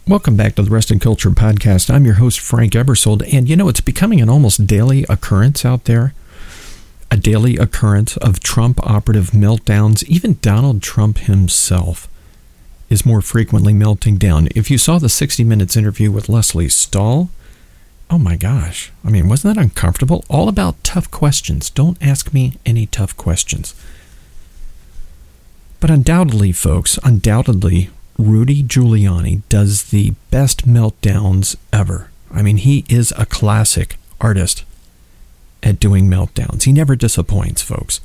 Welcome back to the Rest and Culture Podcast. I'm your host, Frank Ebersold, and it's becoming an almost daily occurrence out there. A daily occurrence of Trump operative meltdowns. Even Donald Trump himself is more frequently melting down. If you saw the 60 Minutes interview with Lesley Stahl, oh my gosh. I mean, wasn't that uncomfortable? All about tough questions. Don't ask me any tough questions. But undoubtedly, folks, Rudy Giuliani does the best meltdowns ever. I mean, he is a classic artist at doing meltdowns. He never disappoints, folks.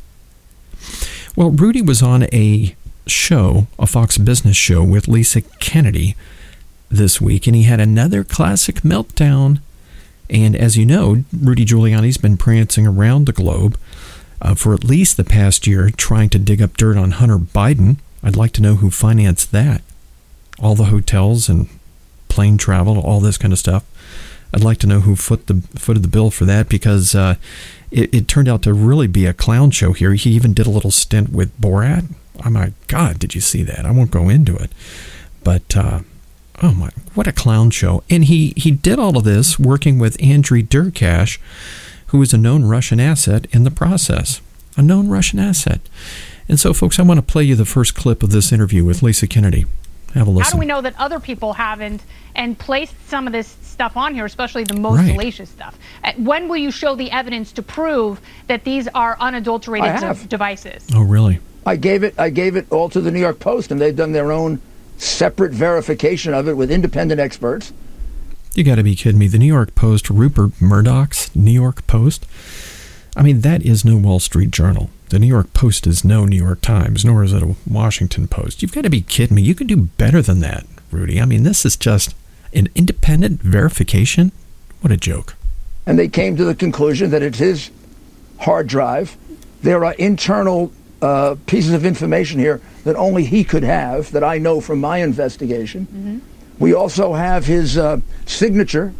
Well, Rudy was on a show, a Fox Business show with Lisa Kennedy this week, and he had another classic meltdown. And as you know, Rudy Giuliani's been prancing around the globe for at least the past year trying to dig up dirt on Hunter Biden. I'd like to know who financed that. All the hotels and plane travel, all this kind of stuff. I'd like to know who footed the bill for that, because it turned out to really be a clown show here. He even did a little stint with Borat. Oh my God, did you see that? I won't go into it. But, oh my, what a clown show. And he did all of this working with Andrei Derkach, who is a known Russian asset in the process. A known Russian asset. And so, folks, I want to play you the first clip of this interview with Lisa Kennedy. Have a listen. How do we know that other people haven't and placed some of this stuff on here, especially the most salacious stuff? When will you show the evidence to prove that these are unadulterated devices? Oh, really? I gave it all to the New York Post, and they've done their own separate verification of it with independent experts. You got to be kidding me. The New York Post, Rupert Murdoch's New York Post? I mean, that is no Wall Street Journal. The New York Post is no New York Times, nor is it a Washington Post. You've got to be kidding me. You can do better than that, Rudy. I mean, this is just an independent verification. What a joke. And they came to the conclusion that it's his hard drive. There are internal pieces of information here that only he could have, that I know from my investigation. Mm-hmm. We also have his signature,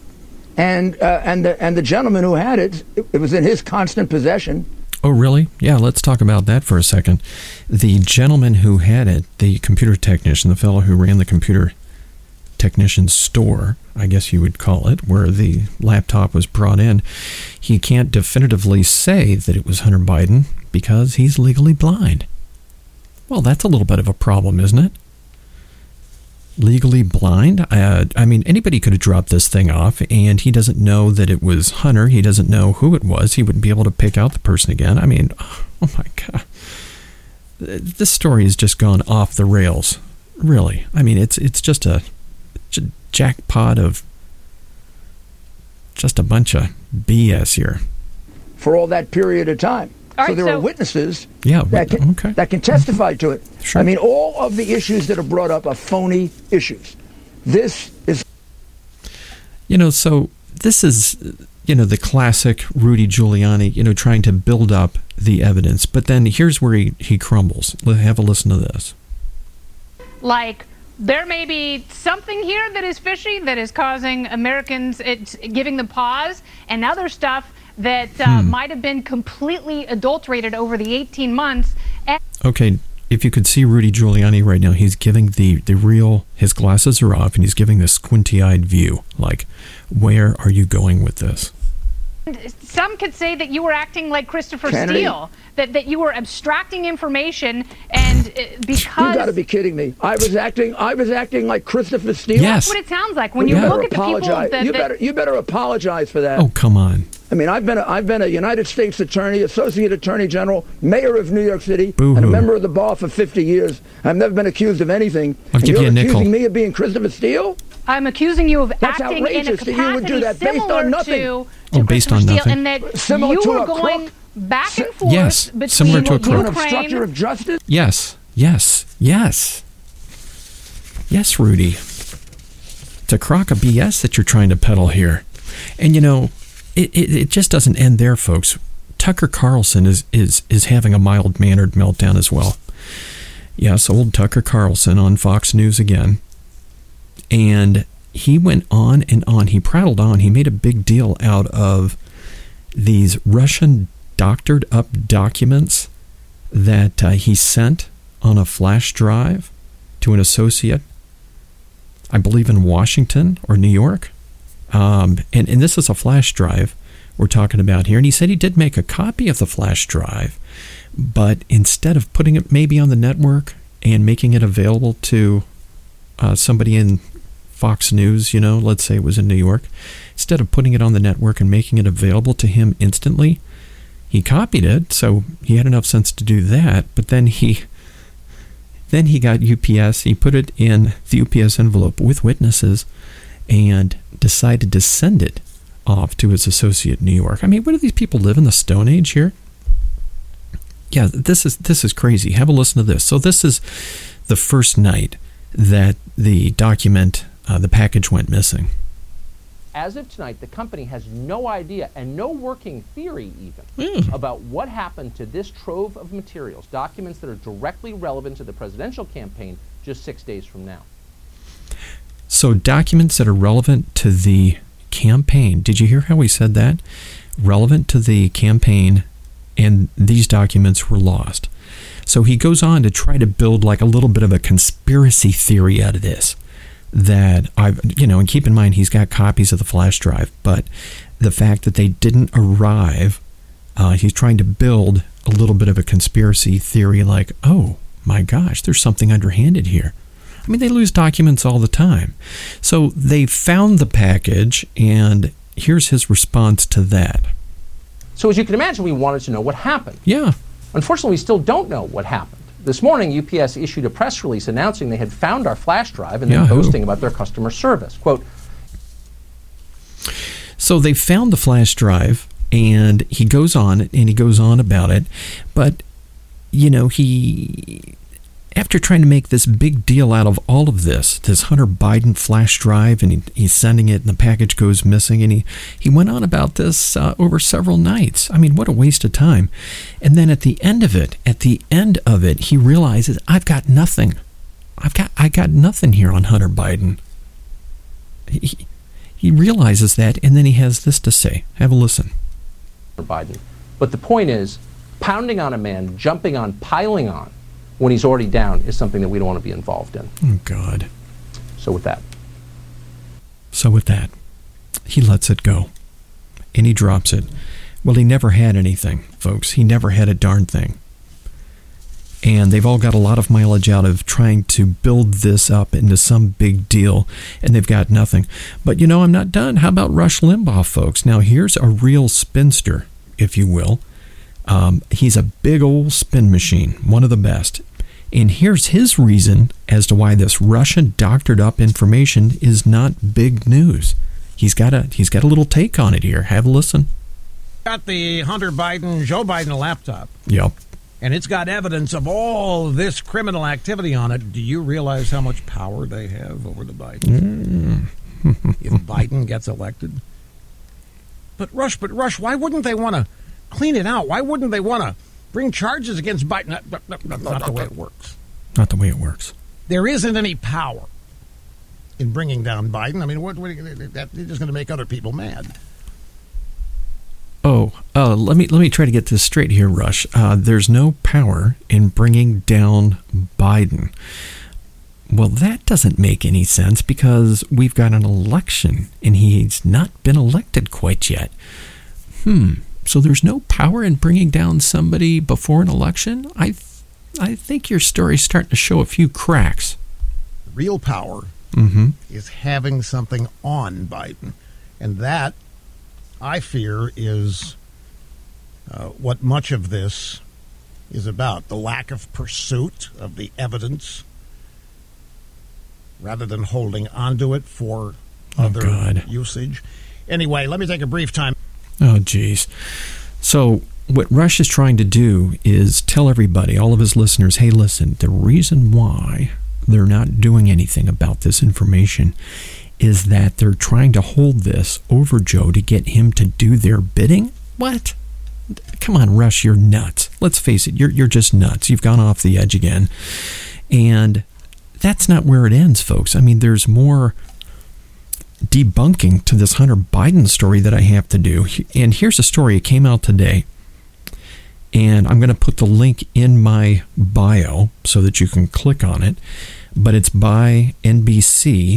and the gentleman who had it was in his constant possession. Oh, really? Yeah, let's talk about that for a second. The gentleman who had it, the computer technician, the fellow who ran the computer technician store, I guess you would call it, where the laptop was brought in, he can't definitively say that it was Hunter Biden because he's legally blind. Well, that's a little bit of a problem, isn't it? Legally blind? I mean, anybody could have dropped this thing off, and he doesn't know that it was Hunter. He doesn't know who it was. He wouldn't be able to pick out the person again. I mean, oh my God. This story has just gone off the rails, really. I mean, it's just a jackpot of just a bunch of BS here. For all that period of time. So there are witnesses that can testify to it. Sure. I mean, all of the issues that are brought up are phony issues. This is... So this is, the classic Rudy Giuliani, trying to build up the evidence. But then here's where he crumbles. Have a listen to this. Like, there may be something here that is fishy, that is causing Americans, it's giving them pause, and other stuff that might have been completely adulterated over the 18 months. Okay, if you could see Rudy Giuliani right now, he's giving the real, his glasses are off, and he's giving this squinty-eyed view. Like, where are you going with this? Some could say that you were acting like Christopher Steele, that you were abstracting information, and because... You got to be kidding me. I was acting like Christopher Steele? Yes. That's what it sounds like. When you look at the people that... You better apologize for that. Oh, come on. I mean, I've been a United States Attorney, Associate Attorney General, Mayor of New York City, Boo-hoo. And a member of the bar for 50 years. I've never been accused of anything. I'll give you a nickel. You're accusing me of being Christopher Steele? I'm accusing you of That's acting in a outrageous that you would do that based on nothing. To based on Steele, nothing. And that Similar you to were a going crook. back and forth Yes, between similar to a crook. Obstructor of justice? Yes, Rudy. It's a crock of BS that you're trying to peddle here. And, it just doesn't end there, folks. Tucker Carlson is having a mild-mannered meltdown as well. Yes, old Tucker Carlson on Fox News again. And he went on and on. He prattled on. He made a big deal out of these Russian doctored-up documents that he sent on a flash drive to an associate. I believe in Washington or New York. And this is a flash drive we're talking about here. And he said he did make a copy of the flash drive, but instead of putting it maybe on the network and making it available to somebody in Fox News, let's say it was in New York, instead of putting it on the network and making it available to him instantly, he copied it. So he had enough sense to do that. But then he got UPS. He put it in the UPS envelope with witnesses and decided to send it off to his associate in New York. I mean, what do these people live in the Stone Age here? Yeah, this is crazy. Have a listen to this. So this is the first night that the package went missing. As of tonight, the company has no idea and no working theory even about what happened to this trove of materials, documents that are directly relevant to the presidential campaign just 6 days from now. So documents that are relevant to the campaign. Did you hear how he said that? Relevant to the campaign, and these documents were lost. So he goes on to try to build like a little bit of a conspiracy theory out of this. That and keep in mind he's got copies of the flash drive, but the fact that they didn't arrive, he's trying to build a little bit of a conspiracy theory like, oh my gosh, there's something underhanded here. I mean, they lose documents all the time. So they found the package, and here's his response to that. So as you can imagine, we wanted to know what happened. Yeah. Unfortunately, we still don't know what happened. This morning, UPS issued a press release announcing they had found our flash drive and then posting about their customer service. Quote, so they found the flash drive, and he goes on about it. But, after trying to make this big deal out of all of this Hunter Biden flash drive, and he's sending it, and the package goes missing, and he went on about this over several nights. I mean, what a waste of time. And then at the end of it, he realizes, I've got nothing. I got nothing here on Hunter Biden. He realizes that, and then he has this to say. Have a listen. Biden. But the point is, pounding on a man, jumping on, piling on, when he's already down is something that we don't want to be involved in. Oh, God. So with that, he lets it go. And he drops it. Well, he never had anything, folks. He never had a darn thing. And they've all got a lot of mileage out of trying to build this up into some big deal, and they've got nothing. But, I'm not done. How about Rush Limbaugh, folks? Now, here's a real spinster, if you will. He's a big old spin machine, one of the best. And here's his reason as to why this Russian doctored up information is not big news. He's got a little take on it here. Have a listen. Got the Hunter Biden, Joe Biden laptop. Yep. And it's got evidence of all this criminal activity on it. Do you realize how much power they have over the Bidens? If Biden gets elected? But Rush, why wouldn't they want to clean it out? Why wouldn't they want to bring charges against Biden? That's not the way it works. Not the way it works. There isn't any power in bringing down Biden. I mean, that's just going to make other people mad. Let me try to get this straight here, Rush. There's no power in bringing down Biden. Well, that doesn't make any sense because we've got an election and he's not been elected quite yet. So there's no power in bringing down somebody before an election? I think your story's starting to show a few cracks. Real power is having something on Biden. And that, I fear, is what much of this is about. The lack of pursuit of the evidence rather than holding onto it for other usage. Anyway, let me take a brief time. Oh, geez. So what Rush is trying to do is tell everybody, all of his listeners, hey, listen, the reason why they're not doing anything about this information is that they're trying to hold this over Joe to get him to do their bidding? What? Come on, Rush, you're nuts. Let's face it, you're just nuts. You've gone off the edge again. And that's not where it ends, folks. I mean, there's more debunking to this Hunter Biden story that I have to do. And here's a story. It came out today. And I'm going to put the link in my bio so that you can click on it. But it's by NBC.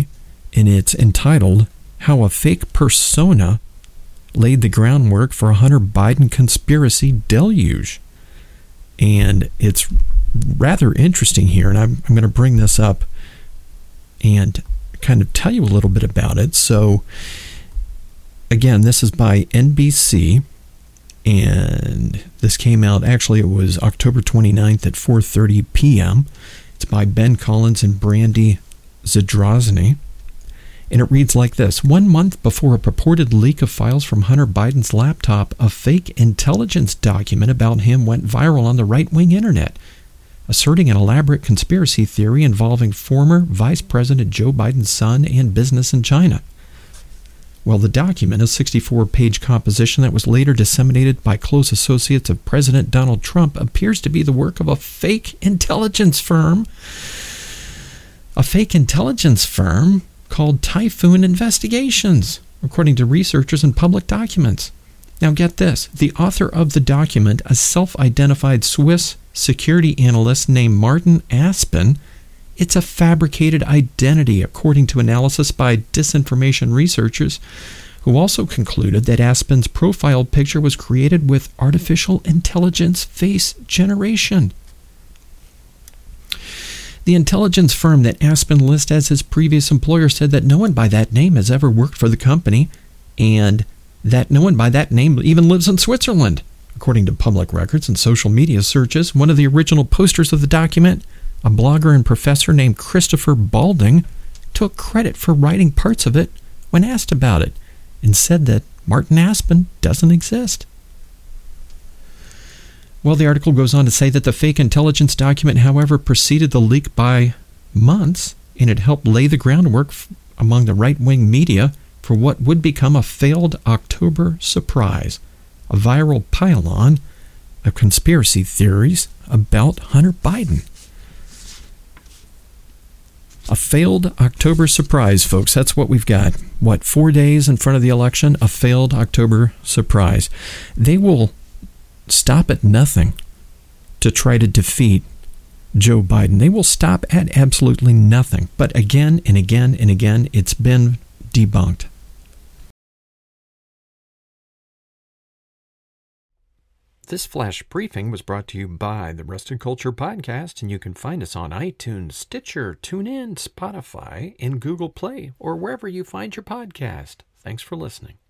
and it's entitled How a Fake Persona Laid the Groundwork for a Hunter Biden Conspiracy Deluge. And it's rather interesting here, and I'm going to bring this up and kind of tell you a little bit about it. So, again, this is by NBC, and this came out, actually, it was October 29th at 4:30 p.m. It's by Ben Collins and Brandy Zadrozny. And it reads like this. 1 month before a purported leak of files from Hunter Biden's laptop, a fake intelligence document about him went viral on the right-wing internet, asserting an elaborate conspiracy theory involving former Vice President Joe Biden's son and business in China. Well, the document, a 64-page composition that was later disseminated by close associates of President Donald Trump, appears to be the work of a fake intelligence firm. A fake intelligence firm called Typhoon Investigations, according to researchers and public documents. Now get this, the author of the document, a self-identified Swiss security analyst named Martin Aspen, it's a fabricated identity, according to analysis by disinformation researchers, who also concluded that Aspen's profile picture was created with artificial intelligence face generation. The intelligence firm that Aspen lists as his previous employer said that no one by that name has ever worked for the company, and that no one by that name even lives in Switzerland. According to public records and social media searches, one of the original posters of the document, a blogger and professor named Christopher Balding, took credit for writing parts of it when asked about it, and said that Martin Aspen doesn't exist. Well, the article goes on to say that the fake intelligence document, however, preceded the leak by months, and it helped lay the groundwork among the right-wing media for what would become a failed October surprise, a viral pile-on of conspiracy theories about Hunter Biden. A failed October surprise, folks. That's what we've got. 4 days in front of the election? A failed October surprise. They will stop at nothing to try to defeat Joe Biden. They will stop at absolutely nothing. But again and again and again, it's been debunked. This flash briefing was brought to you by the Rested Culture Podcast, and you can find us on iTunes, Stitcher, TuneIn, Spotify, and Google Play, or wherever you find your podcast. Thanks for listening.